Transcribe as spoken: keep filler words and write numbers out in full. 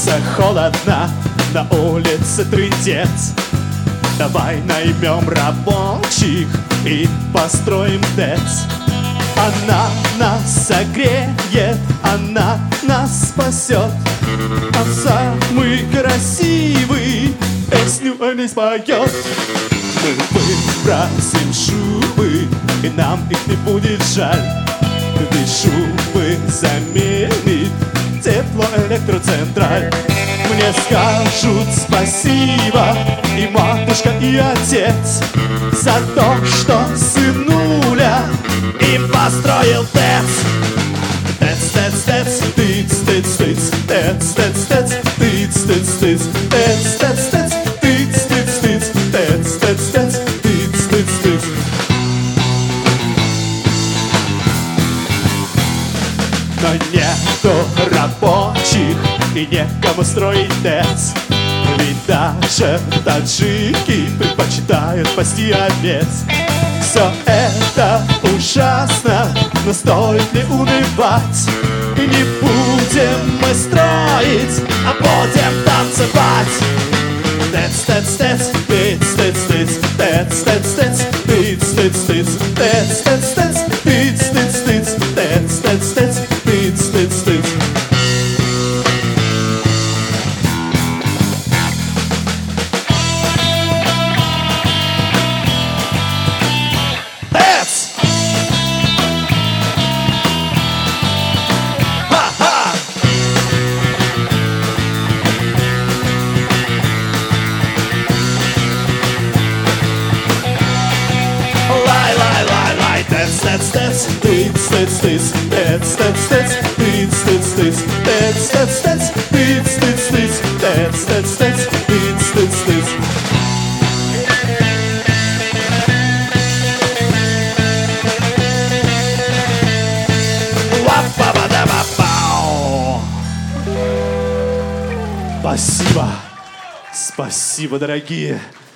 становится холодно, на улице трындец. Давай наймем рабочих и построим ТЭЦ. Она нас согреет, она нас спасет. А самый красивый песню о ней споет. Мы выбросим шубы, и нам их не будет жаль. Ведь шубы заменит теплоэлектроцентраль. Мне скажут спасибо и матушка, и отец за то, что сынуля им построил ТЭЦ. ТЭЦ, ТЭЦ, ТЭЦ, тыц, тыц, тыц, ТЭЦ, ТЭЦ, ТЭЦ, тыц, тыц, тыц, ТЭЦ, ТЭЦ, ТЭЦ, тыц, тыц, тыц, ТЭЦ, ТЭЦ, ТЭЦ, тыц, тыц, тыц. Но нету рабочих и некому строить ТЭЦ. Ведь даже таджики предпочитают пасти овец. Все это ужасно, но стоит ли унывать? И не будем мы строить, а будем танцевать. Тэц, тэц, тэц, тыц, тыц, тыц, тэц, тэц, тэц, тыц, тыц, тыц, тэц, тэц, тэц, тыц, тыц, тыц, тэц, тэц, тэц, тыц, тыц, тыц. Тэц, тэц, тыц, тыц, тыц, тэц, тэц, тэц, тыц, тыц, тыц, тэц, тэц, тэц, тыц, тыц, тыц, тэц, тэц, тэц, тыц, тыц, тыц. Спасибо, спасибо, дорогие.